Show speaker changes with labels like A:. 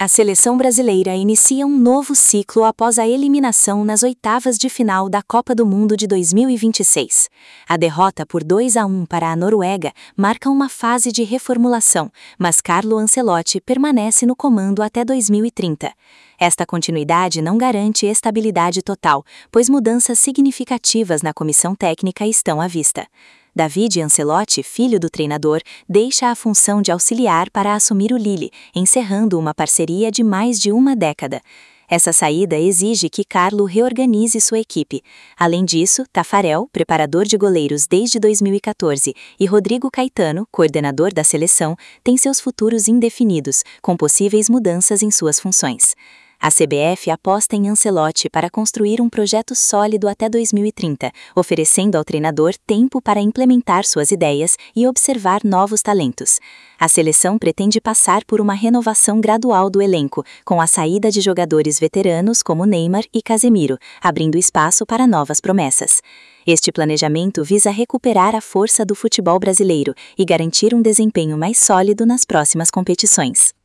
A: A seleção brasileira inicia um novo ciclo após a eliminação nas oitavas de final da Copa do Mundo de 2026. A derrota por 2-1 para a Noruega marca uma fase de reformulação, mas Carlo Ancelotti permanece no comando até 2030. Esta continuidade não garante estabilidade total, pois mudanças significativas na comissão técnica estão à vista. David Ancelotti, filho do treinador, deixa a função de auxiliar para assumir o Lille, encerrando uma parceria de mais de uma década. Essa saída exige que Carlo reorganize sua equipe. Além disso, Tafarel, preparador de goleiros desde 2014, e Rodrigo Caetano, coordenador da seleção, têm seus futuros indefinidos, com possíveis mudanças em suas funções. A CBF aposta em Ancelotti para construir um projeto sólido até 2030, oferecendo ao treinador tempo para implementar suas ideias e observar novos talentos. A seleção pretende passar por uma renovação gradual do elenco, com a saída de jogadores veteranos como Neymar e Casemiro, abrindo espaço para novas promessas. Este planejamento visa recuperar a força do futebol brasileiro e garantir um desempenho mais sólido nas próximas competições.